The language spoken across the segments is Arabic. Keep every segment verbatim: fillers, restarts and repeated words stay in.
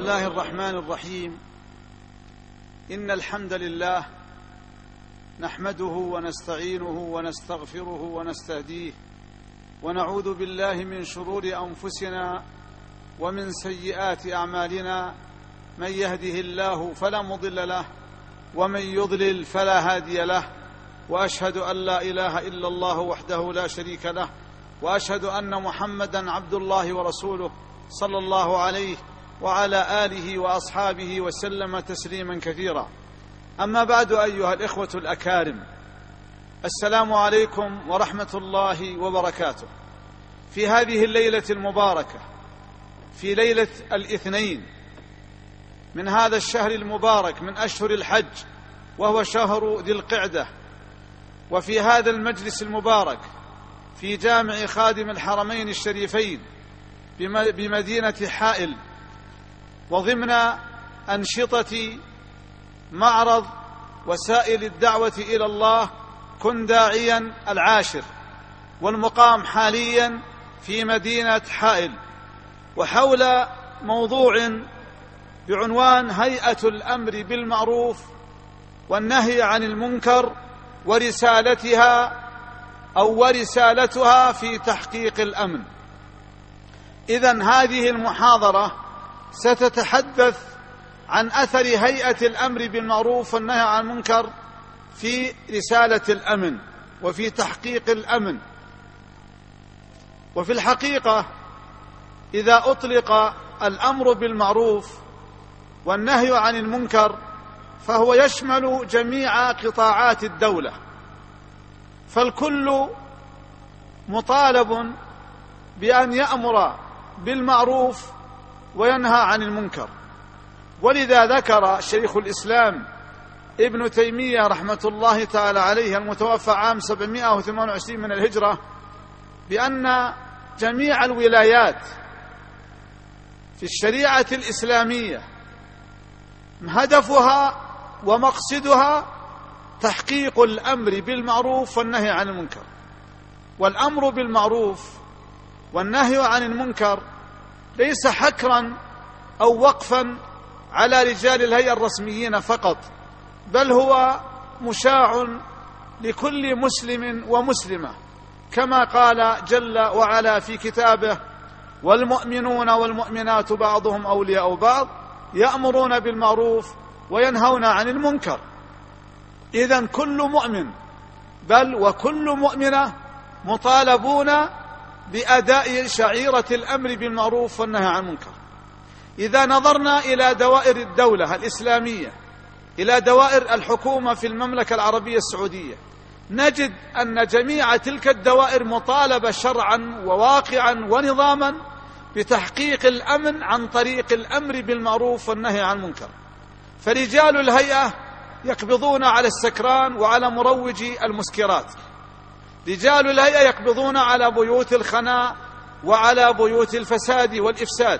الله الرحمن الرحيم. إن الحمد لله نحمده ونستعينه ونستغفره ونستهديه، ونعوذ بالله من شرور أنفسنا ومن سيئات أعمالنا. من يهده الله فلا مضل له، ومن يضلل فلا هادي له. وأشهد أن لا إله إلا الله وحده لا شريك له، وأشهد أن محمدا عبد الله ورسوله صلى الله عليه وعلى آله وأصحابه وسلم تسليما كثيرا. أما بعد، أيها الإخوة الأكارم، السلام عليكم ورحمة الله وبركاته. في هذه الليلة المباركة، في ليلة الاثنين من هذا الشهر المبارك من أشهر الحج، وهو شهر ذي القعدة، وفي هذا المجلس المبارك في جامع خادم الحرمين الشريفين بمدينة حائل، وضمن أنشطة معرض وسائل الدعوة إلى الله كن داعيا العاشر، والمقام حاليا في مدينة حائل، وحول موضوع بعنوان هيئة الأمر بالمعروف والنهي عن المنكر ورسالتها أو ورسالتها في تحقيق الأمن. إذن هذه المحاضرة ستتحدث عن أثر هيئة الأمر بالمعروف والنهي عن المنكر في رسالة الأمن وفي تحقيق الأمن. وفي الحقيقة إذا أطلق الأمر بالمعروف والنهي عن المنكر فهو يشمل جميع قطاعات الدولة، فالكل مطالب بأن يأمر بالمعروف وينهى عن المنكر. ولذا ذكر شيخ الإسلام ابن تيمية رحمة الله تعالى عليه المتوفى عام سبعمائة وثمانية وعشرين من الهجرة بأن جميع الولايات في الشريعة الإسلامية هدفها ومقصدها تحقيق الأمر بالمعروف والنهي عن المنكر. والأمر بالمعروف والنهي عن المنكر ليس حكرا أو وقفا على رجال الهيئة الرسميين فقط، بل هو مشاع لكل مسلم ومسلمة، كما قال جل وعلا في كتابه: والمؤمنون والمؤمنات بعضهم أولياء بعض يأمرون بالمعروف وينهون عن المنكر. إذن كل مؤمن بل وكل مؤمنة مطالبون بأداء شعيرة الأمر بالمعروف والنهي عن المنكر. إذا نظرنا إلى دوائر الدولة الإسلامية، إلى دوائر الحكومة في المملكة العربية السعودية، نجد أن جميع تلك الدوائر مطالبة شرعا وواقعا ونظاما بتحقيق الأمن عن طريق الأمر بالمعروف والنهي عن المنكر. فرجال الهيئة يقبضون على السكران وعلى مروجي المسكرات، رجال الهيئة يقبضون على بيوت الخناء وعلى بيوت الفساد والإفساد،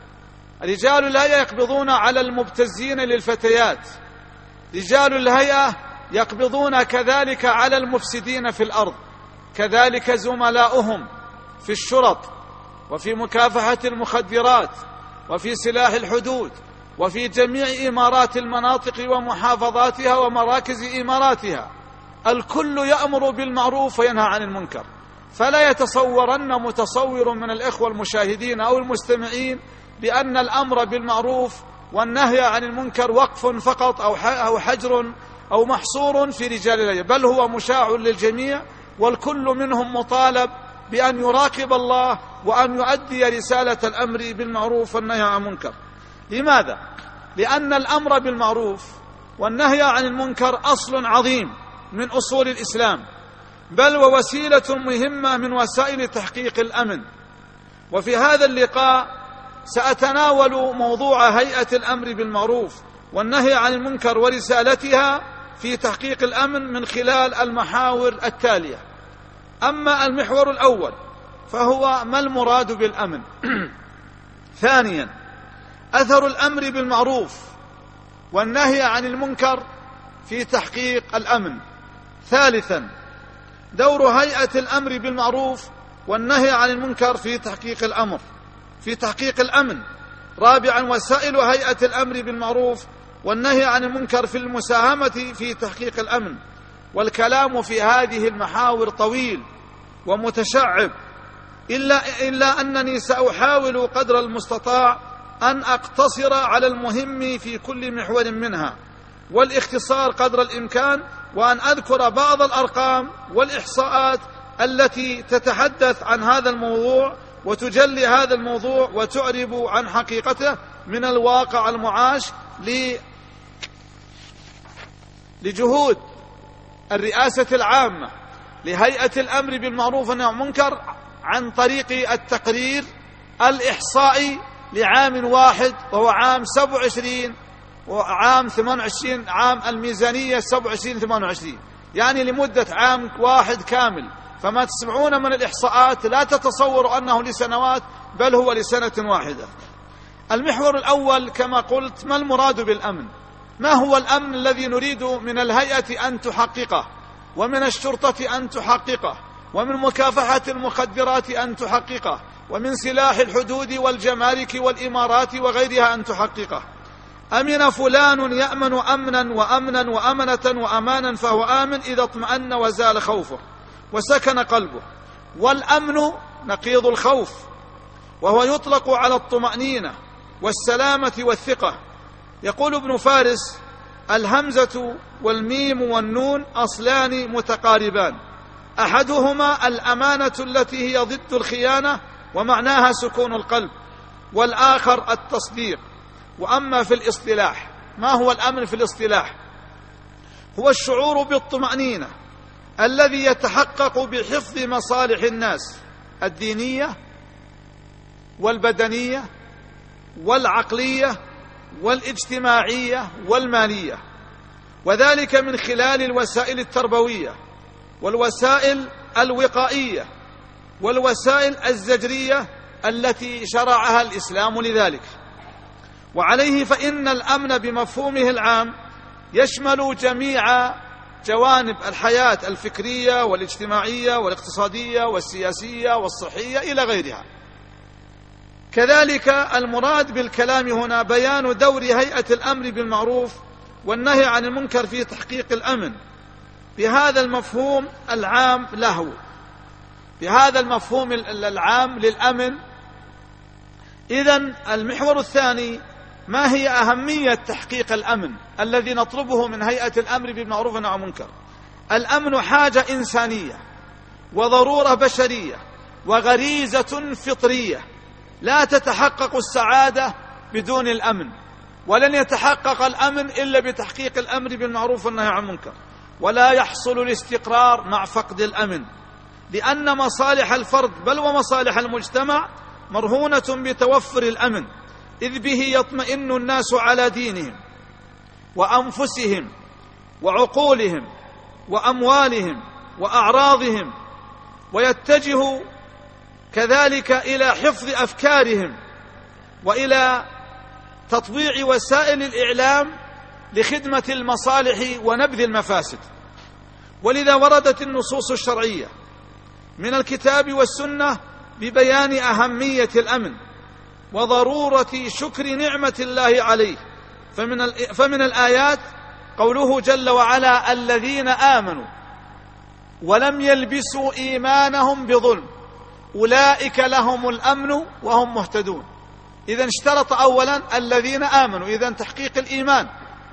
رجال الهيئة يقبضون على المبتزين للفتيات، رجال الهيئة يقبضون كذلك على المفسدين في الأرض، كذلك زملاؤهم في الشرط وفي مكافحة المخدرات وفي سلاح الحدود وفي جميع إمارات المناطق ومحافظاتها ومراكز إماراتها. الكل يأمر بالمعروف وينهى عن المنكر. فلا يتصورن متصور من الإخوة المشاهدين أو المستمعين بأن الأمر بالمعروف والنهي عن المنكر وقف فقط أو حجر أو محصور في رجال الهيئة، بل هو مشاع للجميع، والكل منهم مطالب بأن يراقب الله وأن يؤدي رسالة الأمر بالمعروف والنهي عن المنكر. لماذا؟ لأن الأمر بالمعروف والنهي عن المنكر أصل عظيم من أصول الإسلام، بل ووسيلة مهمة من وسائل تحقيق الأمن. وفي هذا اللقاء سأتناول موضوع هيئة الأمر بالمعروف والنهي عن المنكر ورسالتها في تحقيق الأمن من خلال المحاور التالية. أما المحور الأول فهو ما المراد بالأمن. ثانيا، أثر الأمر بالمعروف والنهي عن المنكر في تحقيق الأمن. ثالثا، دور هيئة الأمر بالمعروف والنهي عن المنكر في تحقيق الأمر في تحقيق الأمن. رابعا وسائل هيئة الأمر بالمعروف والنهي عن المنكر في المساهمة في تحقيق الأمن. والكلام في هذه المحاور طويل ومتشعب، إلا, إلا أنني سأحاول قدر المستطاع أن أقتصر على المهم في كل محور منها، والاختصار قدر الإمكان، وأن أذكر بعض الأرقام والإحصاءات التي تتحدث عن هذا الموضوع وتجلي هذا الموضوع وتعرب عن حقيقته من الواقع المعاش لجهود الرئاسة العامة لهيئة الأمر بالمعروف والنهي عن المنكر عن طريق التقرير الإحصائي لعام واحد، وهو عام سبع وعشرين وعام ثمان وعشرين، عام الميزانية سبع وعشرين ثمان وعشرين، يعني لمدة عام واحد كامل. فما تسمعون من الإحصاءات لا تتصوروا أنه لسنوات، بل هو لسنة واحدة. المحور الأول كما قلت: ما المراد بالأمن؟ ما هو الأمن الذي نريد من الهيئة أن تحققه، ومن الشرطة أن تحققه، ومن مكافحة المخدرات أن تحققه، ومن سلاح الحدود والجمارك والإمارات وغيرها أن تحققه؟ أمن فلان يأمن أمنا وأمنا وأمنة وأمانا فهو آمن إذا اطمأن وزال خوفه وسكن قلبه. والأمن نقيض الخوف، وهو يطلق على الطمأنينة والسلامة والثقة. يقول ابن فارس: الهمزة والميم والنون أصلان متقاربان، أحدهما الأمانة التي هي ضد الخيانة ومعناها سكون القلب، والآخر التصديق. وأما في الاصطلاح، ما هو الأمن في الاصطلاح؟ هو الشعور بالطمأنينة الذي يتحقق بحفظ مصالح الناس الدينية والبدنية والعقلية والاجتماعية والمالية، وذلك من خلال الوسائل التربوية والوسائل الوقائية والوسائل الزجرية التي شرعها الإسلام لذلك. وعليه فإن الأمن بمفهومه العام يشمل جميع جوانب الحياة الفكرية والاجتماعية والاقتصادية والسياسية والصحية إلى غيرها. كذلك المراد بالكلام هنا بيان دور هيئة الأمر بالمعروف والنهي عن المنكر في تحقيق الأمن بهذا المفهوم العام له، بهذا المفهوم العام للأمن. إذن المحور الثاني: ما هي أهمية تحقيق الأمن الذي نطلبه من هيئة الأمر بالمعروف والنهي عن المنكر؟ الأمن حاجة إنسانية وضرورة بشرية وغريزة فطرية، لا تتحقق السعادة بدون الأمن، ولن يتحقق الأمن إلا بتحقيق الأمر بالمعروف والنهي عن المنكر، ولا يحصل الاستقرار مع فقد الأمن، لأن مصالح الفرد بل ومصالح المجتمع مرهونة بتوفر الأمن، إذ به يطمئن الناس على دينهم وأنفسهم وعقولهم وأموالهم وأعراضهم، ويتجه كذلك إلى حفظ أفكارهم وإلى تطبيع وسائل الإعلام لخدمة المصالح ونبذ المفاسد. ولذا وردت النصوص الشرعية من الكتاب والسنة ببيان أهمية الأمن وضرورة شكر نعمة الله عليه. فمن, فمن الآيات قوله جل وعلا: الذين آمنوا ولم يلبسوا إيمانهم بظلم أولئك لهم الأمن وهم مهتدون. إذن اشترط أولا الذين آمنوا، إذن تحقيق الإيمان،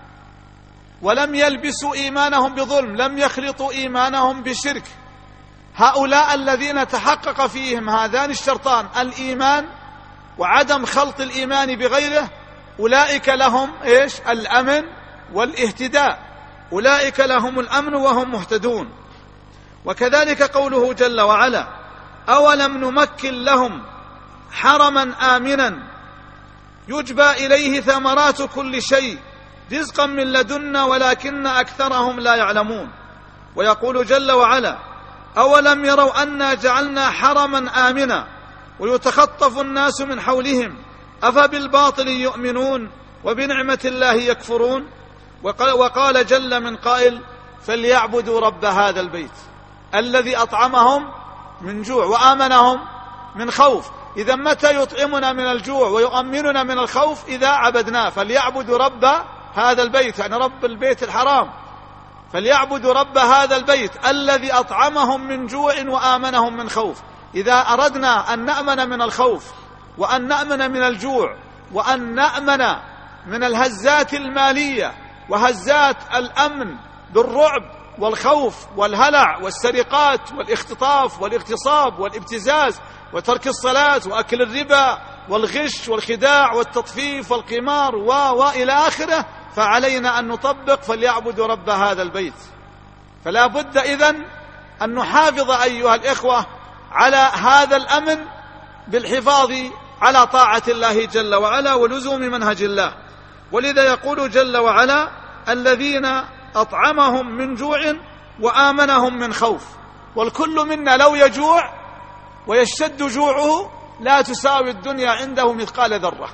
ولم يلبسوا إيمانهم بظلم، لم يخلطوا إيمانهم بشرك. هؤلاء الذين تحقق فيهم هذان الشرطان، الإيمان وعدم خلط الإيمان بغيره، أولئك لهم إيش؟ الأمن والاهتداء، أولئك لهم الأمن وهم مهتدون. وكذلك قوله جل وعلا: أولم نمكن لهم حرما آمنا يجبى إليه ثمرات كل شيء رزقا من لدنا ولكن أكثرهم لا يعلمون. ويقول جل وعلا: أولم يروا أنا جعلنا حرما آمنا ويتخطف الناس من حولهم أفبالباطل يؤمنون وبنعمة الله يكفرون. وقال جل من قائل: فليعبدوا رب هذا البيت الذي أطعمهم من جوع وآمنهم من خوف. إذا متى يطعمنا من الجوع ويؤمننا من الخوف؟ إذا عبدناه. فليعبدوا رب هذا البيت، يعني رب البيت الحرام، فليعبدوا رب هذا البيت الذي أطعمهم من جوع وآمنهم من خوف. إذا أردنا أن نأمن من الخوف وأن نأمن من الجوع وأن نأمن من الهزات المالية وهزات الأمن بالرعب والخوف والهلع والسرقات والاختطاف والاغتصاب والابتزاز وترك الصلاة وأكل الربا والغش والخداع والتطفيف والقمار و وإلى آخره، فعلينا أن نطبق فليعبدوا رب هذا البيت. فلا بد إذن أن نحافظ أيها الإخوة على هذا الأمن بالحفاظ على طاعة الله جل وعلا ولزوم منهج الله. ولذا يقول جل وعلا: الذين أطعمهم من جوع وآمنهم من خوف. والكل منا لو يجوع ويشتد جوعه لا تساوي الدنيا عنده مثقال ذرة.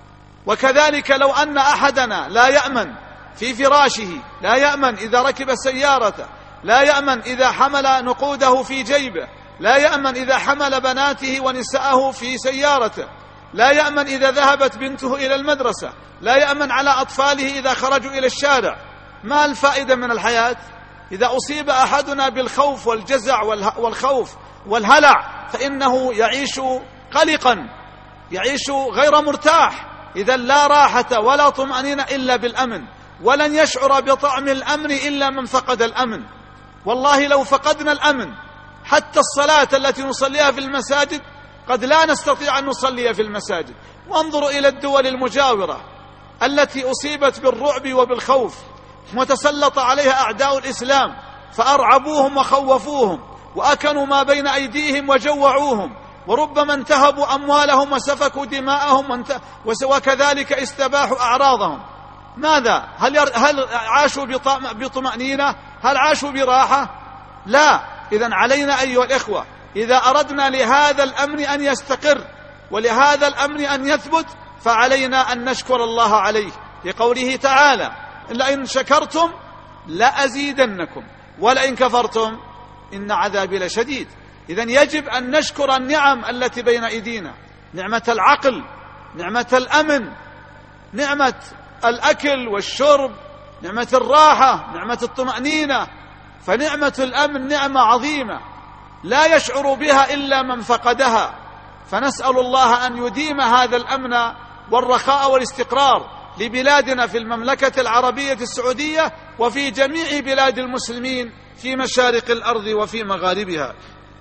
وكذلك لو أن أحدنا لا يأمن في فراشه، لا يأمن إذا ركب سيارته، لا يأمن إذا حمل نقوده في جيبه، لا يأمن إذا حمل بناته ونساءه في سيارته، لا يأمن إذا ذهبت بنته إلى المدرسة، لا يأمن على أطفاله إذا خرجوا إلى الشارع. ما الفائدة من الحياة؟ إذا أصيب أحدنا بالخوف والجزع والخوف والهلع فإنه يعيش قلقا، يعيش غير مرتاح. إذا لا راحة ولا طمأنينة إلا بالأمن، ولن يشعر بطعم الأمن إلا من فقد الأمن. والله لو فقدنا الأمن حتى الصلاة التي نصليها في المساجد قد لا نستطيع أن نصلي في المساجد. وانظروا إلى الدول المجاورة التي أصيبت بالرعب وبالخوف وتسلط عليها أعداء الإسلام فأرعبوهم وخوفوهم وأكنوا ما بين أيديهم وجوعوهم، وربما انتهبوا أموالهم وسفكوا دماءهم وكذلك استباحوا أعراضهم. ماذا؟ هل, ير... هل عاشوا بطمأنينة؟ هل عاشوا براحة؟ لا. إذن علينا أيها الإخوة إذا أردنا لهذا الأمن أن يستقر ولهذا الأمن أن يثبت فعلينا أن نشكر الله عليه، لقوله تعالى: لئن شكرتم لأزيدنكم ولئن كفرتم إن عذابي لشديد. إذن يجب أن نشكر النعم التي بين أيدينا، نعمة العقل، نعمة الأمن، نعمة الأكل والشرب، نعمة الراحة، نعمة الطمأنينة. فنعمة الأمن نعمة عظيمة لا يشعر بها إلا من فقدها. فنسأل الله أن يديم هذا الأمن والرخاء والاستقرار لبلادنا في المملكة العربية السعودية وفي جميع بلاد المسلمين في مشارق الأرض وفي مغاربها.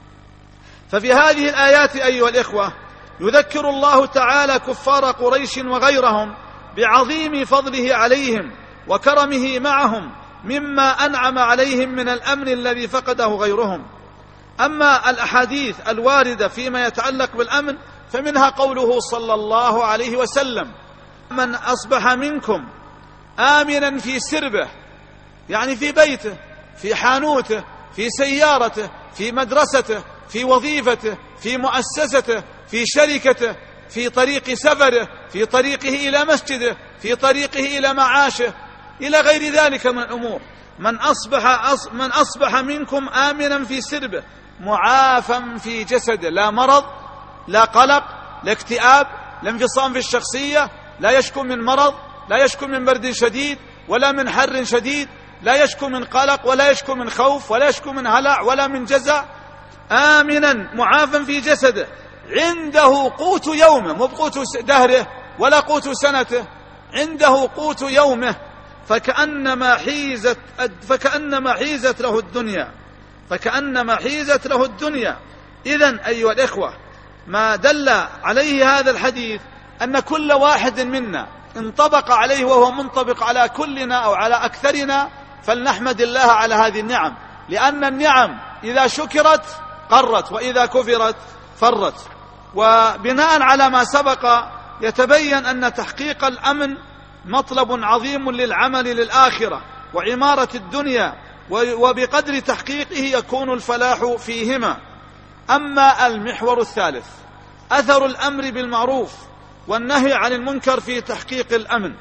ففي هذه الآيات أيها الإخوة يذكر الله تعالى كفار قريش وغيرهم بعظيم فضله عليهم وكرمه معهم مما أنعم عليهم من الأمن الذي فقده غيرهم. أما الأحاديث الواردة فيما يتعلق بالأمن فمنها قوله صلى الله عليه وسلم: من أصبح منكم آمنا في سربه، يعني في بيته، في حانوته، في سيارته، في مدرسته، في وظيفته، في مؤسسته، في شركته، في طريق سفره، في طريقه إلى مسجده، في طريقه إلى معاشه، إلى غير ذلك من الأمور. من أصبح, من أصبح منكم آمنا في سربه معافا في جسده، لا مرض، لا قلق، لا اكتئاب، لا انفصام في الشخصية، لا يشكو من مرض، لا يشكو من برد شديد ولا من حر شديد، لا يشكو من قلق ولا يشكو من خوف ولا يشكو من هلع ولا من جزع، آمنا معافا في جسده، عنده قوت يومه، مو بقوت دهره ولا قوت سنته، عنده قوت يومه، فكأنما حيزت فكأنما حيزت له الدنيا فكأنما حيزت له الدنيا. إذن أيها الإخوة ما دل عليه هذا الحديث أن كل واحد منا انطبق عليه وهو منطبق على كلنا أو على أكثرنا، فلنحمد الله على هذه النعم، لأن النعم إذا شكرت قرت وإذا كفرت فرت. وبناء على ما سبق يتبين أن تحقيق الأمن مطلب عظيم للعمل للآخرة وعمارة الدنيا، وبقدر تحقيقه يكون الفلاح فيهما. أما المحور الثالث أثر الأمر بالمعروف والنهي عن المنكر في تحقيق الأمن،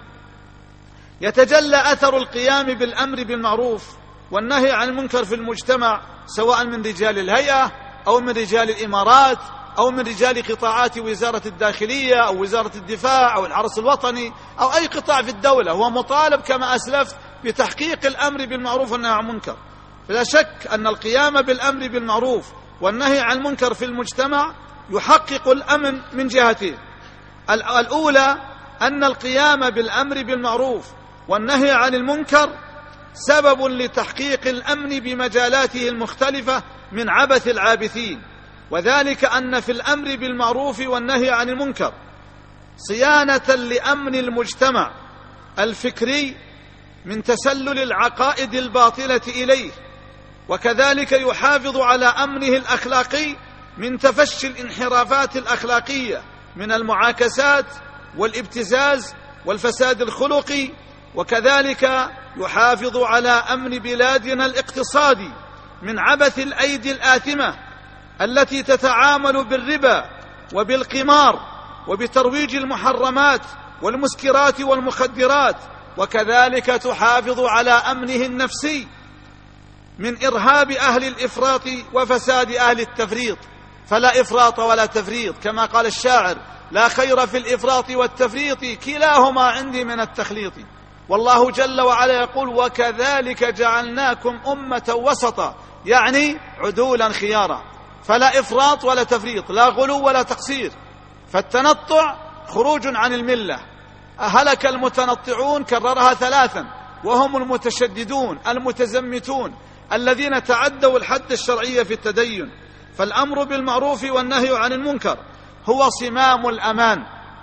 يتجلى أثر القيام بالأمر بالمعروف والنهي عن المنكر في المجتمع، سواء من رجال الهيئة أو من رجال الإمارات أو من رجال قطاعات وزارة الداخلية أو وزارة الدفاع أو الحرس الوطني أو أي قطاع في الدولة، هو مطالب كما أسلفت بتحقيق الأمر بالمعروف والنهي عن المنكر. فلا شك أن القيام بالأمر بالمعروف والنهي عن المنكر في المجتمع يحقق الأمن من جهتين. الأولى أن القيام بالأمر بالمعروف والنهي عن المنكر سبب لتحقيق الأمن بمجالاته المختلفة من عبث العابثين، وذلك أن في الأمر بالمعروف والنهي عن المنكر صيانة لأمن المجتمع الفكري من تسلل العقائد الباطلة إليه، وكذلك يحافظ على أمنه الأخلاقي من تفشي الانحرافات الأخلاقية من المعاكسات والابتزاز والفساد الخلقي، وكذلك يحافظ على أمن بلادنا الاقتصادي من عبث الأيدي الآثمة التي تتعامل بالربا وبالقمار وبترويج المحرمات والمسكرات والمخدرات، وكذلك تحافظ على أمنه النفسي من إرهاب أهل الإفراط وفساد أهل التفريط. فلا إفراط ولا تفريط، كما قال الشاعر: لا خير في الإفراط والتفريط كلاهما عندي من التخليط. والله جل وعلا يقول: وكذلك جعلناكم أمة وسطا، يعني عدولا خيارا. فلا إفراط ولا تفريط، لا غلو ولا تقصير. فالتنطع خروج عن الملة، أهلك المتنطعون كررها ثلاثا، وهم المتشددون المتزمتون الذين تعدوا الحد الشرعي في التدين. فالأمر بالمعروف والنهي عن المنكر هو صمام الأمان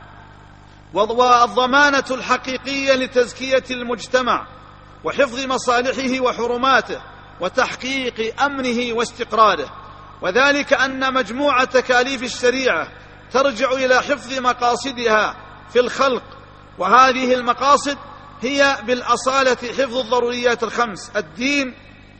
والضمانة الحقيقية لتزكية المجتمع وحفظ مصالحه وحرماته وتحقيق أمنه واستقراره، وذلك أن مجموع تكاليف الشريعة ترجع إلى حفظ مقاصدها في الخلق، وهذه المقاصد هي بالأصالة حفظ الضروريات الخمس. الدين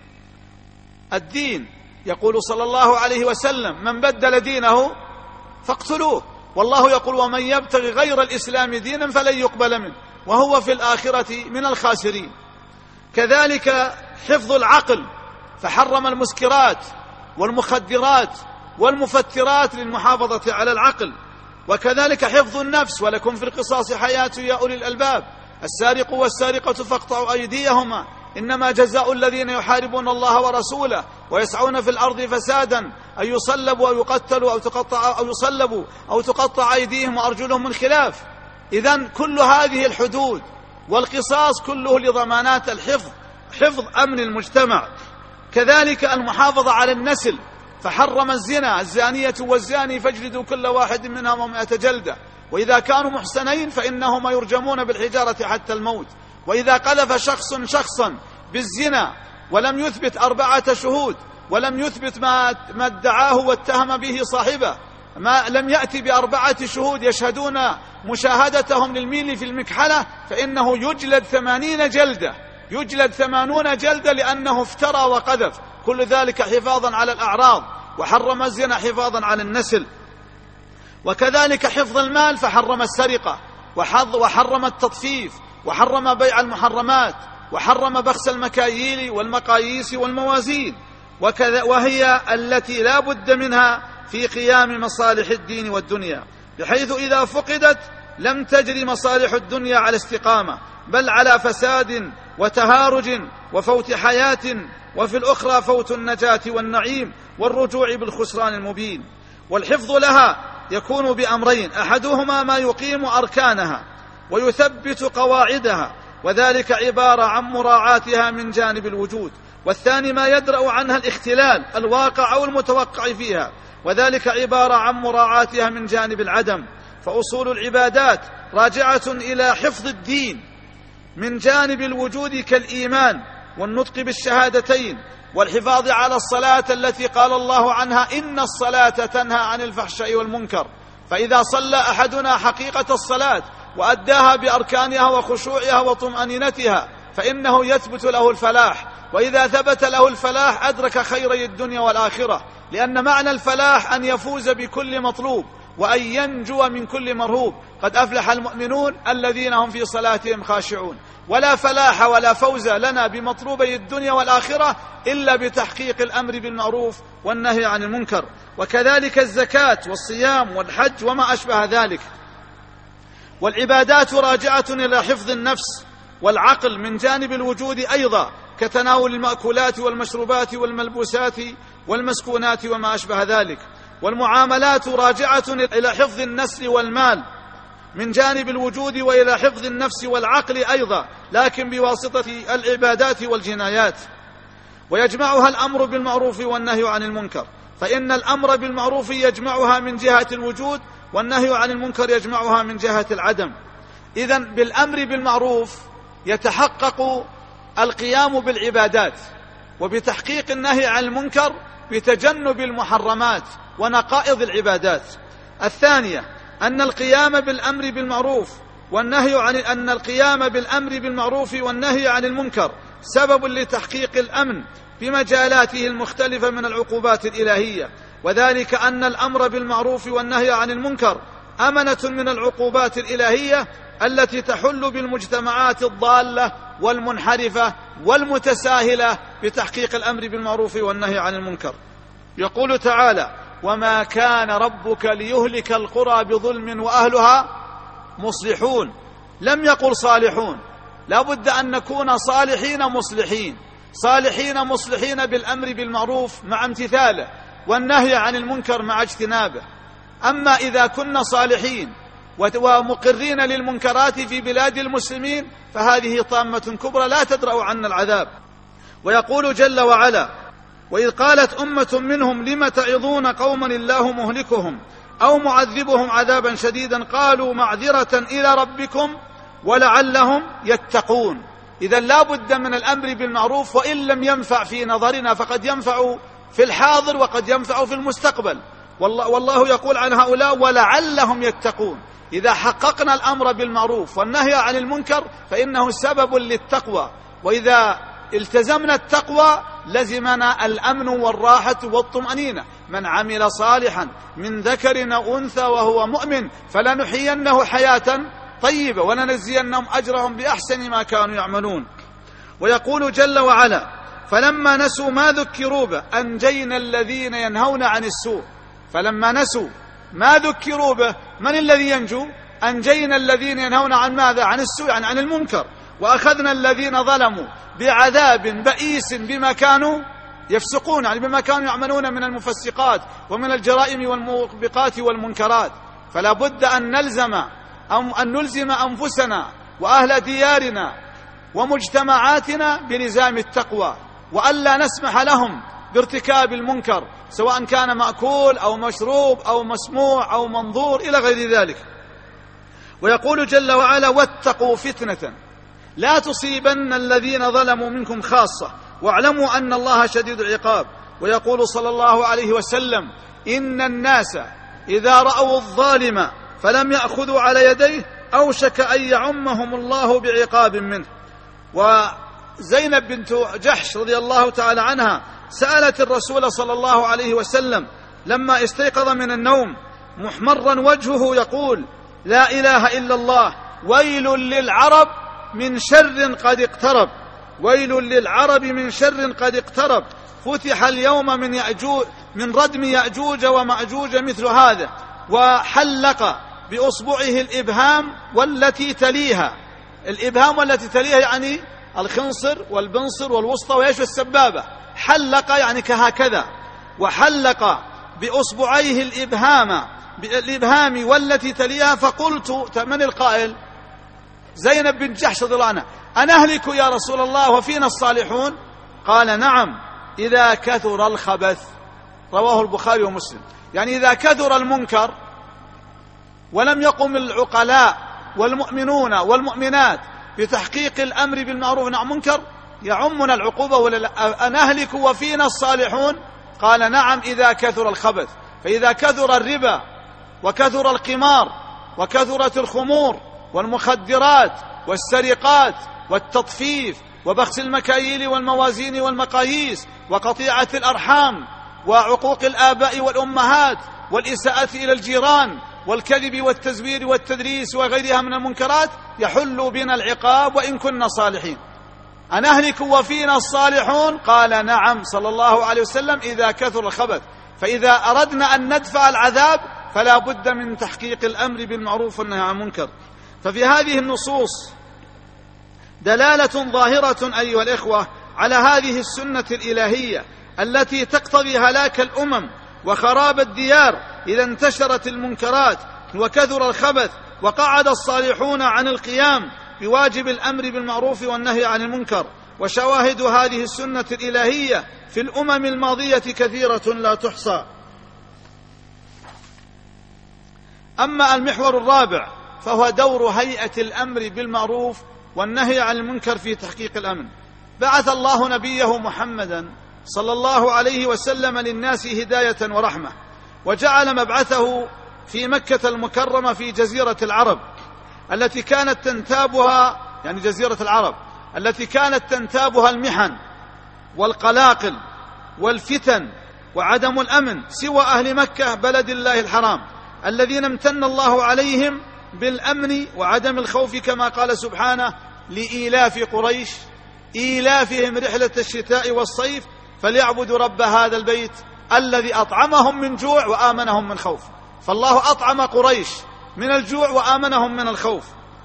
الدين يقول صلى الله عليه وسلم: من بدل دينه فاقتلوه. والله يقول: ومن يبتغي غير الإسلام دينا فلن يقبل منه وهو في الآخرة من الخاسرين. كذلك حفظ العقل، فحرم المسكرات والمخدرات والمفترات للمحافظة على العقل. وكذلك حفظ النفس، ولكم في القصاص حياة يا أولي الألباب، السارق والسارقة فاقطعوا أيديهما إنما جزاء الذين يحاربون الله ورسوله ويسعون في الأرض فسادا أن يصلبوا أو يقتلوا أو تقطع أو يصلبوا أو تقطع أيديهم وأرجلهم من خلاف. إذن كل هذه الحدود والقصاص كله لضمانات الحفظ، حفظ أمن المجتمع. كذلك المحافظة على النسل، فحرم الزنا، الزانية والزاني فاجلدوا كل واحد منهم مئة جلدة، وإذا كانوا محسنين فإنهما يرجمون بالحجارة حتى الموت. وإذا قذف شخص شخصا بالزنا ولم يثبت أربعة شهود ولم يثبت ما ما ادعاه واتهم به صاحبه، ما لم يأتي بأربعة شهود يشهدون مشاهدتهم للميل في المكحلة، فإنه يجلد ثمانين جلدة، يجلد ثمانون جلدة لأنه افترى وقذف. كل ذلك حفاظا على الأعراض. وحرم الزنا حفاظا على النسل. وكذلك حفظ المال، فحرم السرقة وحرم التطفيف وحرم بيع المحرمات وحرم بخس المكاييل والمقاييس والموازين، وكذا وهي التي لا بد منها في قيام مصالح الدين والدنيا، بحيث إذا فقدت لم تجري مصالح الدنيا على استقامة، بل على فساد وتهارج وفوت حياة، وفي الأخرى فوت النجاة والنعيم والرجوع بالخسران المبين. والحفظ لها يكون بأمرين: أحدهما ما يقيم أركانها ويثبت قواعدها، وذلك عبارة عن مراعاتها من جانب الوجود، والثاني ما يدرأ عنها الاختلال الواقع أو المتوقع فيها، وذلك عبارة عن مراعاتها من جانب العدم. فأصول العبادات راجعة إلى حفظ الدين من جانب الوجود كالإيمان والنطق بالشهادتين، والحفاظ على الصلاة التي قال الله عنها: إن الصلاة تنهى عن الفحشاء والمنكر. فإذا صلى أحدنا حقيقة الصلاة وأداها بأركانها وخشوعها وطمأنينتها فإنه يثبت له الفلاح، وإذا ثبت له الفلاح أدرك خيري الدنيا والآخرة، لأن معنى الفلاح أن يفوز بكل مطلوب وأن ينجو من كل مرهوب. قد أفلح المؤمنون الذين هم في صلاتهم خاشعون. ولا فلاح ولا فوز لنا بمطلوبي الدنيا والآخرة إلا بتحقيق الأمر بالمعروف والنهي عن المنكر. وكذلك الزكاة والصيام والحج وما أشبه ذلك. والعبادات راجعة إلى حفظ النفس والعقل من جانب الوجود أيضا، كتناول المأكولات والمشروبات والملبوسات والمسكونات وما أشبه ذلك. والمعاملات راجعة إلى حفظ النسل والمال من جانب الوجود وإلى حفظ النفس والعقل أيضا، لكن بواسطة العبادات والجنايات. ويجمعها الأمر بالمعروف والنهي عن المنكر، فإن الأمر بالمعروف يجمعها من جهة الوجود، والنهي عن المنكر يجمعها من جهة العدم. إذن بالأمر بالمعروف يتحقق القيام بالعبادات، وبتحقيق النهي عن المنكر بتجنب المحرمات ونقائض العبادات. الثانية أن القيام بالأمر بالمعروف والنهي عن أن القيام بالأمر بالمعروف والنهي عن المنكر سبب لتحقيق الأمن بمجالاته المختلفة من العقوبات الإلهية، وذلك أن الأمر بالمعروف والنهي عن المنكر أمنة من العقوبات الإلهية التي تحل بالمجتمعات الضالة والمنحرفة والمتساهلة بتحقيق الأمر بالمعروف والنهي عن المنكر. يقول تعالى: وما كان ربك ليهلك القرى بظلم وأهلها مصلحون. لم يقل صالحون، لا بد أن نكون صالحين مصلحين، صالحين مصلحين بالأمر بالمعروف مع امتثاله، والنهي عن المنكر مع اجتنابه. أما إذا كنا صالحين ومقرين للمنكرات في بلاد المسلمين فهذه طامة كبرى لا تدرأ عنا العذاب. ويقول جل وعلا: وإذ قالت أمة منهم لم تعظون قوما الله مهلكهم أو معذبهم عذابا شديدا قالوا معذرة إلى ربكم ولعلهم يتقون. إذا لا بد من الأمر بالمعروف، وإن لم ينفع في نظرنا فقد ينفع في الحاضر وقد ينفع في المستقبل. والله, والله يقول عن هؤلاء ولعلهم يتقون. إذا حققنا الأمر بالمعروف والنهي عن المنكر فإنه سبب للتقوى، وإذا التزمنا التقوى لزمنا الأمن والراحة والطمأنينة. من عمل صالحا من ذكر أو أنثى وهو مؤمن فلنحيينه حياة طيبة ولنجزينهم أجرهم بأحسن ما كانوا يعملون. ويقول جل وعلا: فلما نسوا ما ذكروا به أنجينا الذين ينهون عن السوء. فلما نسوا ما ذكروا به، من الذي ينجو؟ أنجينا الذين ينهون عن ماذا؟ عن السوء، يعني عن المنكر. وأخذنا الذين ظلموا بعذاب بئيس بما كانوا يفسقون، يعني بما كانوا يعملون من المفسقات ومن الجرائم والموبقات والمنكرات. فلا بد أن نلزم أن نلزم أنفسنا وأهل ديارنا ومجتمعاتنا بلزام التقوى، وألا نسمح لهم بارتكاب المنكر سواء كان مأكول أو مشروب أو مسموع أو منظور إلى غير ذلك. ويقول جل وعلا: واتقوا فتنة لا تصيبن الذين ظلموا منكم خاصة واعلموا أن الله شديد العقاب. ويقول صلى الله عليه وسلم: إن الناس إذا رأوا الظالم فلم يأخذوا على يديه أوشك أن يعمهم الله بعقاب منه. وزينب بنت جحش رضي الله تعالى عنها سألت الرسول صلى الله عليه وسلم لما استيقظ من النوم محمرا وجهه يقول: لا إله إلا الله، ويل للعرب من شر قد اقترب، ويل للعرب من شر قد اقترب، فتح اليوم من يأجوج من ردم يأجوج ومأجوج مثل هذا. وحلق بأصبعه الإبهام والتي تليها، الإبهام والتي تليها يعني الخنصر والبنصر والوسطى ويش والسبابة. حلق يعني كهكذا، وحلق بأصبعيه الإبهام بالإبهام والتي تليها. فقلت: من القائل؟ زينب بن جحش رضي الله عنها: أنهلك يا رسول الله وفينا الصالحون؟ قال: نعم إذا كثر الخبث. رواه البخاري ومسلم. يعني إذا كثر المنكر ولم يقم العقلاء والمؤمنون والمؤمنات بتحقيق الأمر بالمعروف والنهي عن المنكر يعمنا العقوبة ولا لا؟ أنهلك وفينا الصالحون؟ قال: نعم إذا كثر الخبث. فإذا كثر الربا وكثر القمار وكثرت الخمور والمخدرات والسرقات والتطفيف وبخس المكاييل والموازين والمقاييس وقطيعة الأرحام وعقوق الآباء والأمهات والإساءة إلى الجيران والكذب والتزوير والتدريس وغيرها من المنكرات يحل بنا العقاب وإن كنا صالحين. أنهلك وفينا الصالحون؟ قال نعم صلى الله عليه وسلم إذا كثر الخبث. فإذا أردنا أن ندفع العذاب فلا بد من تحقيق الأمر بالمعروف والنهي عن المنكر. ففي هذه النصوص دلالة ظاهرة أيها الإخوة على هذه السنة الإلهية التي تقتضي هلاك الأمم وخراب الديار إذا انتشرت المنكرات وكثر الخبث وقعد الصالحون عن القيام بواجب الأمر بالمعروف والنهي عن المنكر. وشواهد هذه السنة الإلهية في الأمم الماضية كثيرة لا تحصى. أما المحور الرابع فهو دور هيئة الأمر بالمعروف والنهي عن المنكر في تحقيق الأمن. بعث الله نبيه محمدا صلى الله عليه وسلم للناس هداية ورحمة، وجعل مبعثه في مكة المكرمة في جزيرة العرب التي كانت تنتابها يعني جزيرة العرب التي كانت تنتابها المحن والقلاقل والفتن وعدم الأمن سوى أهل مكة بلد الله الحرام الذين امتن الله عليهم بالأمن وعدم الخوف، كما قال سبحانه: لإيلاف قريش إيلافهم رحلة الشتاء والصيف فليعبدوا رب هذا البيت الذي أطعمهم من جوع وآمنهم من خوف. فالله أطعم قريش من الجوع وآمنهم من الخوف،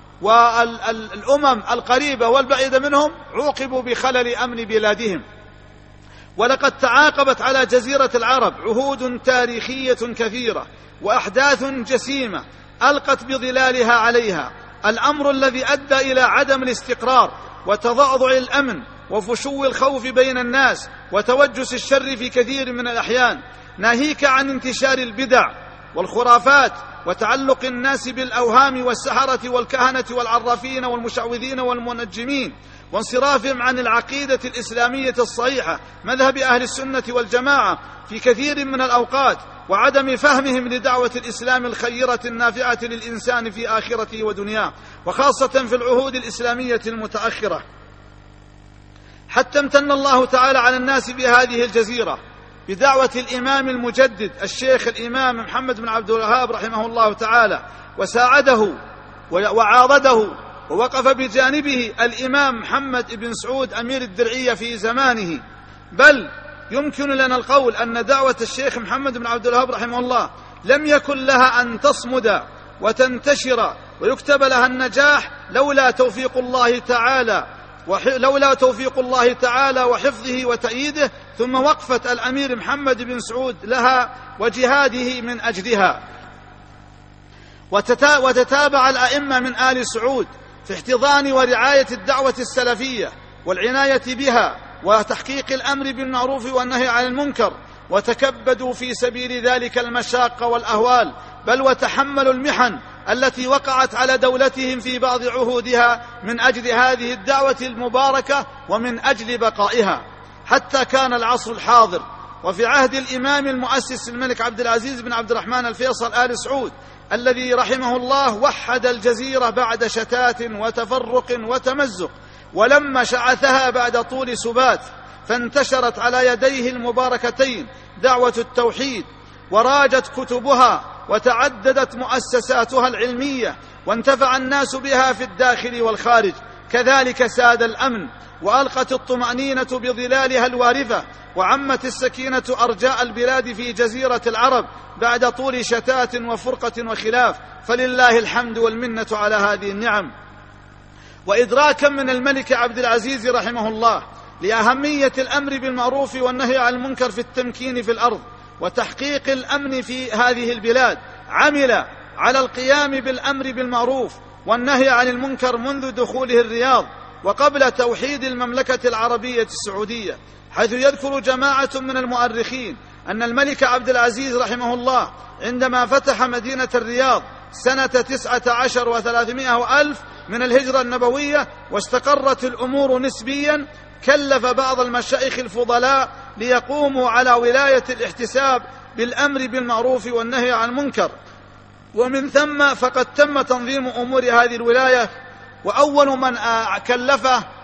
والأمم القريبة والبعيدة منهم عوقبوا بخلل أمن بلادهم. ولقد تعاقبت على جزيرة العرب عهود تاريخية كثيرة وأحداث جسيمة ألقت بظلالها عليها، الأمر الذي أدى إلى عدم الاستقرار وتضعضع الأمن وفشو الخوف بين الناس وتوجس الشر في كثير من الأحيان، ناهيك عن انتشار البدع والخرافات وتعلق الناس بالأوهام والسحرة والكهنة والعرافين والمشعوذين والمنجمين، وانصرافهم عن العقيدة الإسلامية الصحيحة مذهب أهل السنة والجماعة في كثير من الأوقات، وعدم فهمهم لدعوة الإسلام الخيرة النافعة للإنسان في آخرته ودنياه، وخاصة في العهود الإسلامية المتأخرة، حتى امتن الله تعالى على الناس بهذه الجزيرة بدعوة الإمام المجدد الشيخ الإمام محمد بن عبد الوهاب رحمه الله تعالى، وساعده وعاضده ووقف بجانبه الإمام محمد بن سعود أمير الدرعية في زمانه. بل يمكن لنا القول أن دعوة الشيخ محمد بن عبد الوهاب رحمه الله لم يكن لها أن تصمد وتنتشر ويكتب لها النجاح لولا توفيق الله تعالى لولا توفيق الله تعالى وحفظه وتأييده، ثم وقفة الأمير محمد بن سعود لها وجهاده من أجلها. وتتابع الأئمة من آل سعود في احتضان ورعاية الدعوة السلفية والعناية بها وتحقيق الأمر بالمعروف والنهي عن المنكر، وتكبدوا في سبيل ذلك المشاق والأهوال، بل وتحملوا المحن التي وقعت على دولتهم في بعض عهودها من أجل هذه الدعوة المباركة ومن أجل بقائها، حتى كان العصر الحاضر وفي عهد الإمام المؤسس الملك عبد العزيز بن عبد الرحمن الفيصل آل سعود الذي رحمه الله وحد الجزيرة بعد شتات وتفرق وتمزق، ولما شعثها بعد طول سبات، فانتشرت على يديه المباركتين دعوة التوحيد، وراجت كتبها وتعددت مؤسساتها العلمية، وانتفع الناس بها في الداخل والخارج. كذلك ساد الأمن وألقت الطمأنينة بظلالها الوارفة، وعمت السكينة أرجاء البلاد في جزيرة العرب بعد طول شتات وفرقة وخلاف، فلله الحمد والمنة على هذه النعم. وإدراكا من الملك عبد العزيز رحمه الله لأهمية الأمر بالمعروف والنهي عن المنكر في التمكين في الأرض وتحقيق الأمن في هذه البلاد، عمل على القيام بالأمر بالمعروف والنهي عن المنكر منذ دخوله الرياض وقبل توحيد المملكة العربية السعودية، حيث يذكر جماعة من المؤرخين أن الملك عبد العزيز رحمه الله عندما فتح مدينة الرياض سنة تسعة عشر وثلاثمائة وألف من الهجرة النبوية واستقرت الأمور نسبيا، كلف بعض المشايخ الفضلاء ليقوموا على ولاية الاحتساب بالأمر بالمعروف والنهي عن المنكر، ومن ثم فقد تم تنظيم أمور هذه الولاية. وأول من كلفه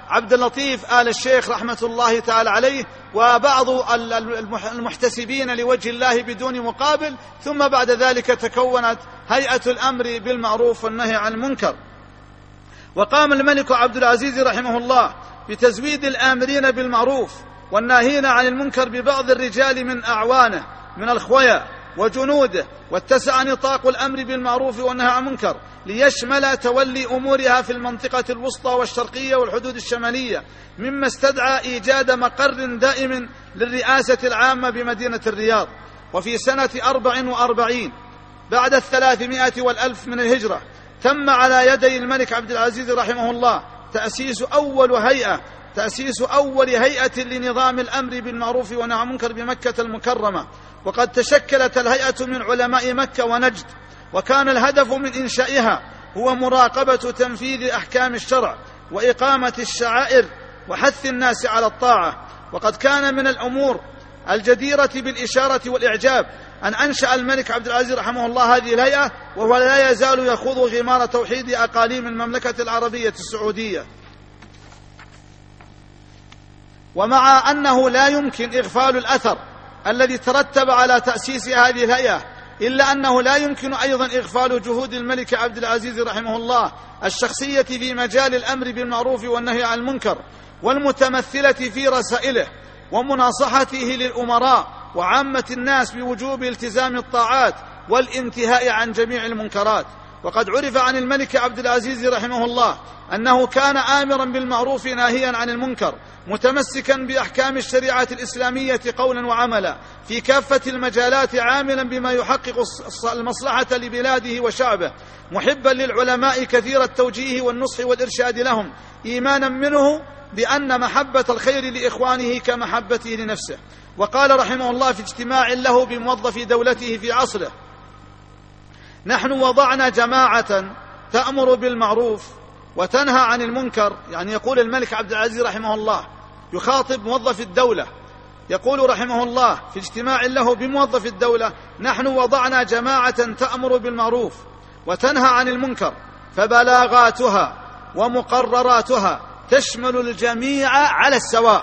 عبد اللطيف آل الشيخ رحمة الله تعالى عليه وبعض المحتسبين لوجه الله بدون مقابل، ثم بعد ذلك تكونت هيئة الأمر بالمعروف والنهي عن المنكر. وقام الملك عبد العزيز رحمه الله بتزويد الآمرين بالمعروف والناهين عن المنكر ببعض الرجال من أعوانه من الخويا وجنوده، واتسع نطاق الأمر بالمعروف والنهي عن المنكر ليشمل تولي أمورها في المنطقة الوسطى والشرقية والحدود الشمالية، مما استدعى إيجاد مقر دائم للرئاسة العامة بمدينة الرياض. وفي سنة أربع وأربعين بعد الثلاثمائة والألف من الهجرة تم على يدي الملك عبد العزيز رحمه الله تأسيس أول هيئة تأسيس أول هيئة لنظام الأمر بالمعروف والنهي عن المنكر بمكة المكرمة. وقد تشكلت الهيئة من علماء مكة ونجد، وكان الهدف من إنشائها هو مراقبة تنفيذ أحكام الشرع وإقامة الشعائر وحث الناس على الطاعة. وقد كان من الأمور الجديرة بالإشارة والإعجاب أن أنشأ الملك عبد العزيز رحمه الله هذه الهيئة وهو لا يزال يخوض غمار توحيد أقاليم المملكة العربية السعودية. ومع أنه لا يمكن إغفال الأثر الذي ترتب على تأسيس هذه الهيئة، إلا أنه لا يمكن أيضا إغفال جهود الملك عبد العزيز رحمه الله الشخصية في مجال الأمر بالمعروف والنهي عن المنكر، والمتمثلة في رسائله ومناصحته للأمراء وعامة الناس بوجوب التزام الطاعات والانتهاء عن جميع المنكرات. وقد عرف عن الملك عبد العزيز رحمه الله أنه كان آمرا بالمعروف ناهيا عن المنكر، متمسكا بأحكام الشريعة الإسلامية قولا وعملا في كافة المجالات، عاملا بما يحقق المصلحة لبلاده وشعبه، محبا للعلماء كثير التوجيه والنصح والإرشاد لهم، إيمانا منه بأن محبة الخير لإخوانه كمحبته لنفسه. وقال رحمه الله في اجتماع له بموظف دولته في عصره: نحن وضعنا جماعة تأمر بالمعروف وتنهى عن المنكر. يعني يقول الملك عبد العزيز رحمه الله يخاطب موظف الدولة، يقول رحمه الله في اجتماع له بموظف الدولة: نحن وضعنا جماعة تأمر بالمعروف وتنهى عن المنكر، فبلاغاتها ومقرراتها تشمل الجميع على السواء،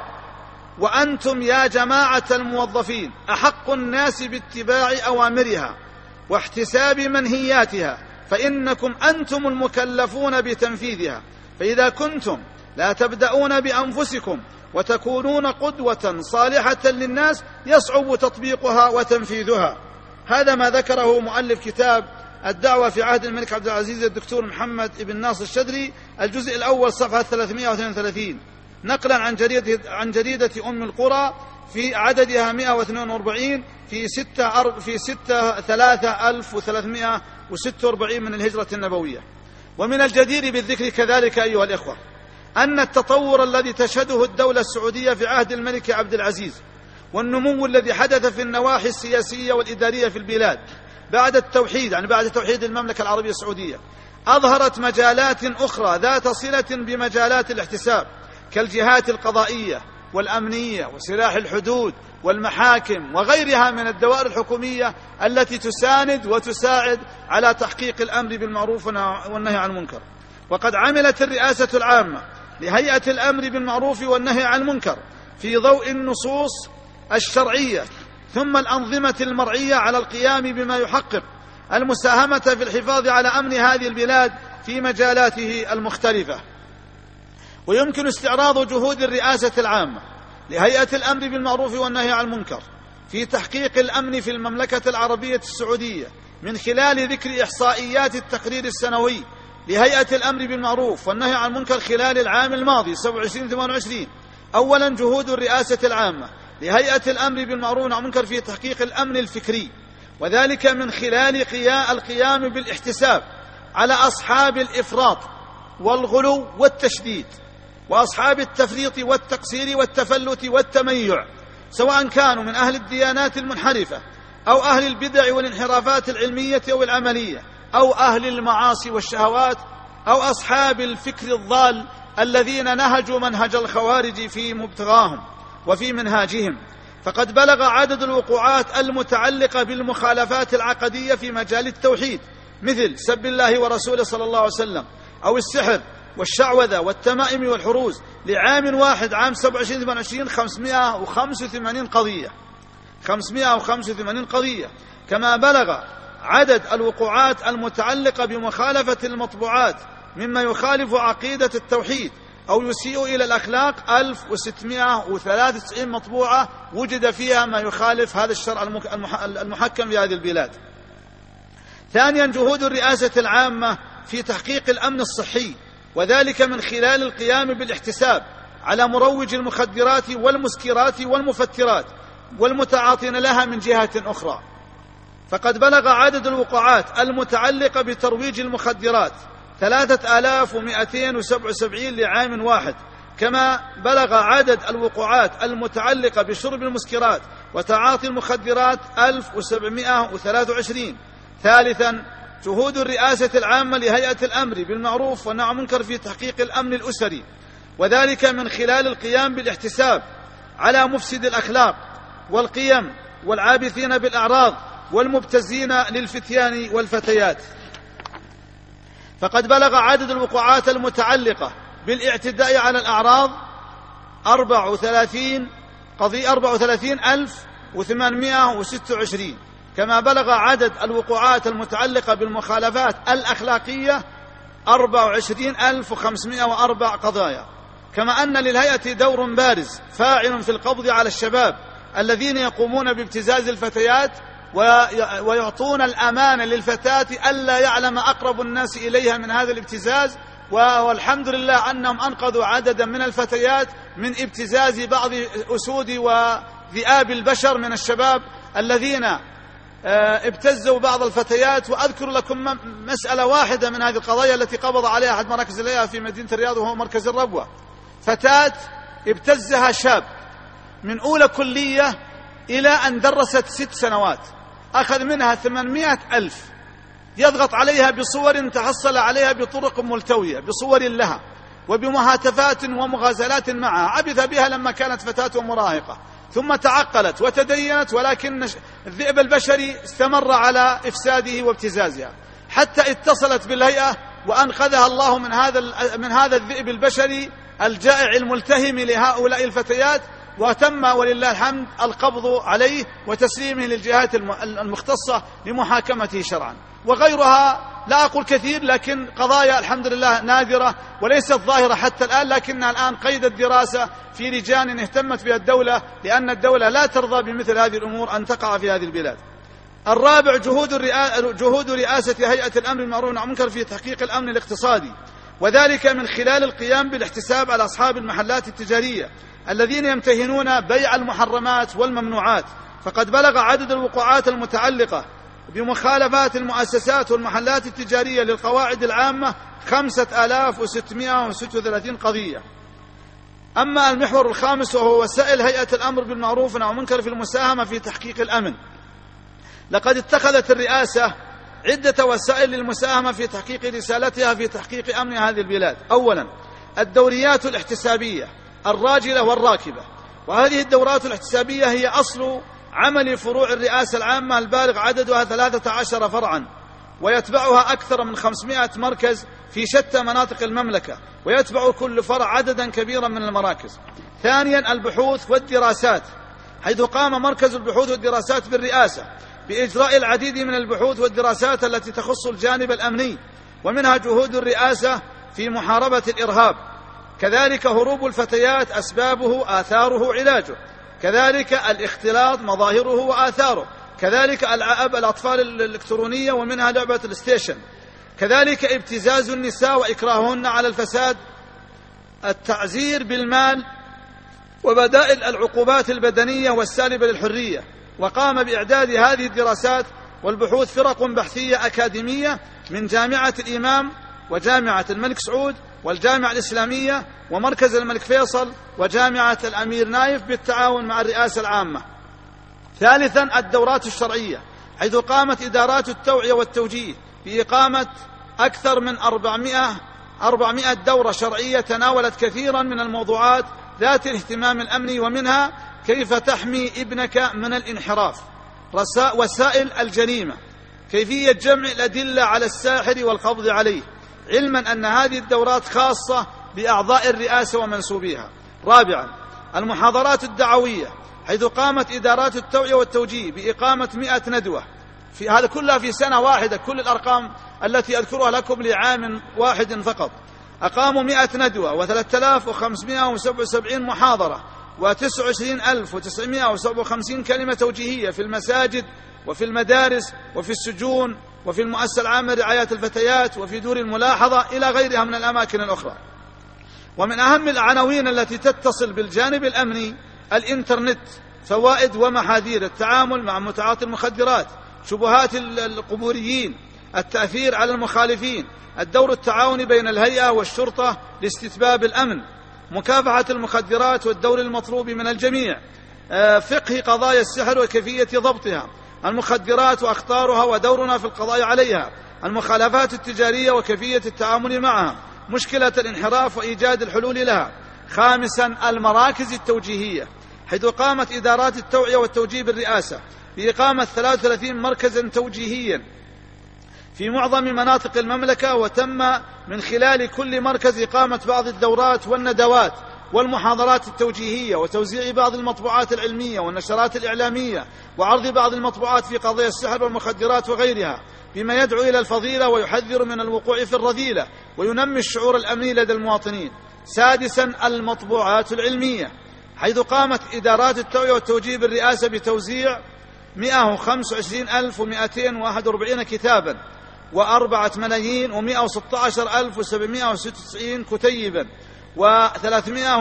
وأنتم يا جماعة الموظفين أحق الناس باتباع أوامرها واحتساب منهياتها، فإنكم أنتم المكلفون بتنفيذها. فإذا كنتم لا تبدأون بأنفسكم وتكونون قدوة صالحة للناس يصعب تطبيقها وتنفيذها. هذا ما ذكره مؤلف كتاب الدعوة في عهد الملك عبد العزيز الدكتور محمد بن ناصر الشدري، الجزء الأول صفحة ثلاثمائة واثنين وثلاثين، نقلا عن جريدة, عن جريدة أم القرى في عددها مئة واثنين وأربعين في ستة في ستة ثلاثة ألف وثلاثمائة وستة وأربعين من الهجرة النبوية. ومن الجدير بالذكر كذلك أيها الإخوة أن التطور الذي تشهده الدولة السعودية في عهد الملك عبد العزيز والنمو الذي حدث في النواحي السياسية والإدارية في البلاد بعد التوحيد، يعني بعد توحيد المملكة العربية السعودية، أظهرت مجالات أخرى ذات صلة بمجالات الاحتساب كالجهات القضائية والأمنية وسلاح الحدود والمحاكم وغيرها من الدوائر الحكومية التي تساند وتساعد على تحقيق الأمر بالمعروف والنهي عن المنكر. وقد عملت الرئاسة العامة لهيئة الأمر بالمعروف والنهي عن المنكر في ضوء النصوص الشرعية ثم الأنظمة المرعية على القيام بما يحقق المساهمة في الحفاظ على أمن هذه البلاد في مجالاته المختلفة. ويمكن استعراض جهود الرئاسة العامة لهيئة الأمر بالمعروف والنهي عن المنكر في تحقيق الأمن في المملكة العربية السعودية من خلال ذكر إحصائيات التقرير السنوي لهيئة الأمر بالمعروف والنهي عن المنكر خلال العام الماضي سبعة وعشرين ثمانية وعشرين. أولا، جهود الرئاسة العامة لهيئة الأمر بالمعروف والنهي عن المنكر في تحقيق الأمن الفكري، وذلك من خلال القيام بالاحتساب على أصحاب الإفراط والغلو والتشديد وأصحاب التفريط والتقصير والتفلت والتميع، سواء كانوا من أهل الديانات المنحرفة أو أهل البدع والانحرافات العلمية أو العملية أو أهل المعاصي والشهوات أو أصحاب الفكر الضال الذين نهجوا منهج الخوارج في مبتغاهم وفي منهاجهم. فقد بلغ عدد الوقوعات المتعلقة بالمخالفات العقدية في مجال التوحيد مثل سب الله ورسوله صلى الله عليه وسلم أو السحر والشعوذة والتمائم والحروز لعام واحد عام سبعة وعشرين ثمانية وعشرين خمسمائة وخمسة وثمانين قضية خمسمائة وخمسة وثمانين قضية. كما بلغ عدد الوقوعات المتعلقة بمخالفة المطبوعات مما يخالف عقيدة التوحيد أو يسيء إلى الأخلاق ألف وستمائة وثلاثة وتسعين مطبوعة وجد فيها ما يخالف هذا الشرع المحكم في هذه البلاد. ثانيا جهود الرئاسة العامة في تحقيق الأمن الصحي، وذلك من خلال القيام بالاحتساب على مروج المخدرات والمسكرات والمفترات والمتعاطين لها من جهة أخرى. فقد بلغ عدد الوقوعات المتعلقة بترويج المخدرات ثلاثة آلاف ومئتين وسبعة وسبعين لعام واحد، كما بلغ عدد الوقوعات المتعلقة بشرب المسكرات وتعاطي المخدرات ألف وسبعمائة وثلاثة وعشرين. ثالثا جهود الرئاسة العامة لهيئة الأمر بالمعروف والنهي عن المنكر في تحقيق الأمن الأسري، وذلك من خلال القيام بالاحتساب على مفسد الأخلاق والقيم والعابثين بالأعراض والمبتزين للفتيان والفتيات. فقد بلغ عدد الوقوعات المتعلقة بالاعتداء على الأعراض أربعة وثلاثين قضية أربعة وثلاثين ألف وثمانمائة وستة وعشرين، كما بلغ عدد الوقوعات المتعلقة بالمخالفات الأخلاقية أربعة وعشرين ألف وخمسمائة وأربع قضايا. كما أن للهيئة دور بارز فاعل في القبض على الشباب الذين يقومون بابتزاز الفتيات ويعطون الأمان للفتاة ألا يعلم أقرب الناس إليها من هذا الابتزاز، والحمد لله أنهم أنقذوا عددا من الفتيات من ابتزاز بعض أسود وذئاب البشر من الشباب الذين ابتزوا بعض الفتيات. وأذكر لكم مسألة واحدة من هذه القضايا التي قبض عليها أحد مراكز الهيئة في مدينة الرياض وهو مركز الربوة. فتاة ابتزها شاب من أولى كلية إلى أن درست ست سنوات، أخذ منها ثمانمائة ألف يضغط عليها بصور تحصل عليها بطرق ملتوية، بصور لها وبمهاتفات ومغازلات معها، عبث بها لما كانت فتاة مراهقة، ثم تعقلت وتدينت، ولكن الذئب البشري استمر على إفساده وابتزازها حتى اتصلت بالهيئة وأنقذها الله من هذا من هذا الذئب البشري الجائع الملتهم لهؤلاء الفتيات، وتم ولله الحمد القبض عليه وتسليمه للجهات المختصة لمحاكمته شرعا. وغيرها لا أقول كثير، لكن قضايا الحمد لله نادرة وليست ظاهرة حتى الآن، لكنها الآن قيد الدراسة في لجان اهتمت بها الدولة، لأن الدولة لا ترضى بمثل هذه الأمور أن تقع في هذه البلاد. الرابع جهود, جهود رئاسة هيئة الأمر بالمعروف والنهي عن المنكر في تحقيق الأمن الاقتصادي، وذلك من خلال القيام بالاحتساب على أصحاب المحلات التجارية الذين يمتهنون بيع المحرمات والممنوعات. فقد بلغ عدد الوقوعات المتعلقة بمخالفات المؤسسات والمحلات التجارية للقواعد العامة خمسة آلاف وستمائة وستة وثلاثين قضية. أما المحور الخامس وهو وسائل هيئة الأمر بالمعروف والنهي عن المنكر في المساهمة في تحقيق الأمن، لقد اتخذت الرئاسة عدة وسائل للمساهمة في تحقيق رسالتها في تحقيق أمن هذه البلاد. أولا الدوريات الاحتسابية الراجلة والراكبة، وهذه الدورات الاحتسابية هي أصل عمل فروع الرئاسة العامة البالغ عددها ثلاثة عشر فرعا، ويتبعها أكثر من خمسمائة مركز في شتى مناطق المملكة، ويتبع كل فرع عددا كبيرا من المراكز. ثانيا البحوث والدراسات، حيث قام مركز البحوث والدراسات بالرئاسة بإجراء العديد من البحوث والدراسات التي تخص الجانب الأمني، ومنها جهود الرئاسة في محاربة الإرهاب، كذلك هروب الفتيات أسبابه آثاره علاجه، كذلك الاختلاط مظاهره وآثاره، كذلك ألعاب الأطفال الإلكترونية ومنها لعبة الستيشن، كذلك ابتزاز النساء وإكراههن على الفساد، التعزير بالمال وبدائل العقوبات البدنية والسالبة للحرية. وقام بإعداد هذه الدراسات والبحوث فرق بحثية أكاديمية من جامعة الإمام وجامعة الملك سعود والجامعة الإسلامية ومركز الملك فيصل وجامعة الأمير نايف بالتعاون مع الرئاسة العامة. ثالثا الدورات الشرعية، حيث قامت إدارات التوعية والتوجيه بإقامة أكثر من أربعمائة دورة شرعية تناولت كثيرا من الموضوعات ذات الاهتمام الأمني، ومنها كيف تحمي ابنك من الانحراف، وسائل الجريمة، كيفية جمع الأدلة على الساحر والقبض عليه، علما أن هذه الدورات خاصة بأعضاء الرئاسة ومنسوبيها. رابعا، المحاضرات الدعوية، حيث قامت إدارات التوعية والتوجيه بإقامة مئة ندوة، في هذا كلها في سنة واحدة، كل الأرقام التي أذكرها لكم لعام واحد فقط. أقاموا مئة ندوة وثلاثة آلاف وخمسمائة وسبعة وسبعين محاضرة وتسعة وعشرين ألف وتسعمائة وسبعة وخمسين كلمة توجيهية في المساجد وفي المدارس وفي السجون وفي المؤسسة العامة لرعاية الفتيات وفي دور الملاحظة إلى غيرها من الأماكن الأخرى. ومن أهم العناوين التي تتصل بالجانب الأمني الإنترنت، فوائد ومحاذير التعامل مع متعاطي المخدرات، شبهات القبوريين، التأثير على المخالفين، الدور التعاوني بين الهيئة والشرطة لاستتباب الأمن، مكافحة المخدرات والدور المطلوب من الجميع، فقه قضايا السحر وكيفية ضبطها، المخدرات وأخطارها ودورنا في القضاء عليها، المخالفات التجارية وكيفية التعامل معها، مشكلة الانحراف وإيجاد الحلول لها. خامسا، المراكز التوجيهية، حيث قامت إدارات التوعية والتوجيه بالرئاسة بإقامة ثلاثة وثلاثين مركزا توجيهيا في معظم مناطق المملكة، وتم من خلال كل مركز إقامة بعض الدورات والندوات والمحاضرات التوجيهية وتوزيع بعض المطبوعات العلمية والنشرات الإعلامية وعرض بعض المطبوعات في قضايا السحر والمخدرات وغيرها، بما يدعو إلى الفضيلة ويحذر من الوقوع في الرذيلة وينمي الشعور الأمني لدى المواطنين. سادسا، المطبوعات العلمية، حيث قامت إدارات التوعية والتوجيه بالرئاسة بتوزيع مئة وخمسة وعشرين ألف ومئتين وواحد وأربعين كتابا وأربعة ملايين ومئة وستة عشر ألف وسبعمائة وستة وتسعين كتيبا وثلاثمائة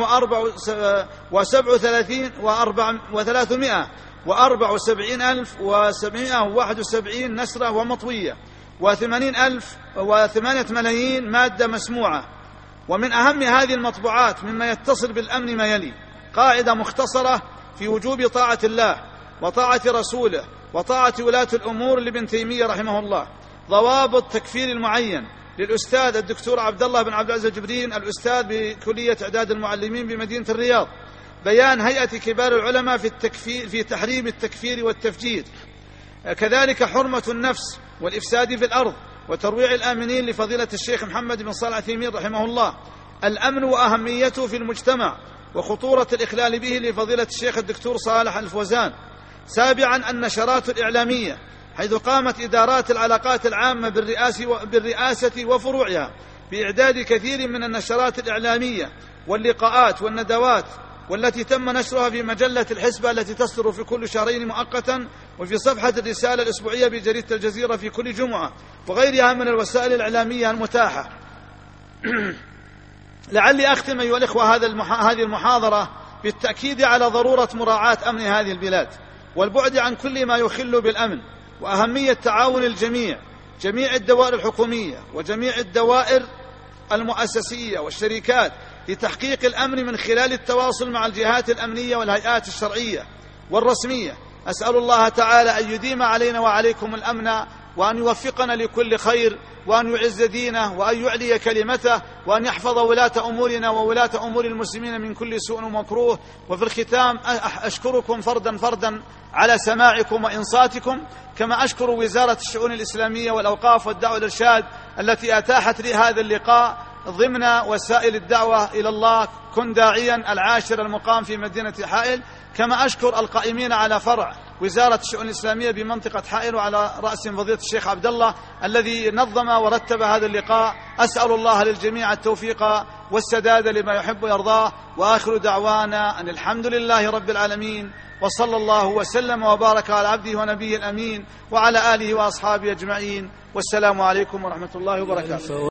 وسبعة وثلاثين وثلاثمائة وأربعة وسبعين ألف وسبعمائة وواحد وسبعين نشرة ومطوية وثمانين ألف وثمانية ملايين مادة مسموعة. ومن أهم هذه المطبوعات مما يتصل بالأمن ما يلي: قاعدة مختصرة في وجوب طاعة الله وطاعة رسوله وطاعة ولاة الأمور لابن تيمية رحمه الله، ضوابط تكفير المعين للأستاذ الدكتور عبد الله بن عبد العزيز الجبرين، الأستاذ بكلية إعداد المعلمين بمدينة الرياض، بيان هيئة كبار العلماء في التكفير في تحريم التكفير والتفجير، كذلك حرمة النفس والإفساد في الأرض وترويع الآمنين لفضيلة الشيخ محمد بن صالح العثيمين رحمه الله، الأمن وأهميته في المجتمع وخطورة الإخلال به لفضيلة الشيخ الدكتور صالح الفوزان. سابعا، النشرات الإعلامية، حيث قامت إدارات العلاقات العامة بالرئاسة وفروعها بإعداد كثير من النشرات الإعلامية واللقاءات والندوات، والتي تم نشرها في مجلة الحسبة التي تصدر في كل شهرين مؤقتا، وفي صفحة الرسالة الأسبوعية بجريدة الجزيرة في كل جمعة، وغيرها من الوسائل الإعلامية المتاحة. لعلي أختم أيها الإخوة هذه المحاضرة بالتأكيد على ضرورة مراعاة أمن هذه البلاد والبعد عن كل ما يخل بالأمن، وأهمية تعاون الجميع، جميع الدوائر الحكومية وجميع الدوائر المؤسسية والشركات لتحقيق الأمن من خلال التواصل مع الجهات الأمنية والهيئات الشرعية والرسمية. أسأل الله تعالى أن يديم علينا وعليكم الأمن، وأن يوفقنا لكل خير، وأن يعز دينه، وأن يعلي كلمته، وأن يحفظ ولاة أمورنا وولاة أمور المسلمين من كل سوء ومكروه. وفي الختام أشكركم فردا فردا على سماعكم وإنصاتكم، كما أشكر وزارة الشؤون الإسلامية والأوقاف والدعوة والإرشاد التي أتاحت لي هذا اللقاء ضمن وسائل الدعوة إلى الله كن داعيا العاشر المقام في مدينة حائل، كما أشكر القائمين على فرع وزارة الشؤون الإسلامية بمنطقة حائل، وعلى رأسهم فضيلة الشيخ عبد الله الذي نظم ورتب هذا اللقاء. أسأل الله للجميع التوفيق والسداد لما يحب ويرضاه، وآخر دعوانا أن الحمد لله رب العالمين، وصلى الله وسلم وبارك على عبده ونبيه الأمين وعلى آله وأصحابه أجمعين، والسلام عليكم ورحمة الله وبركاته.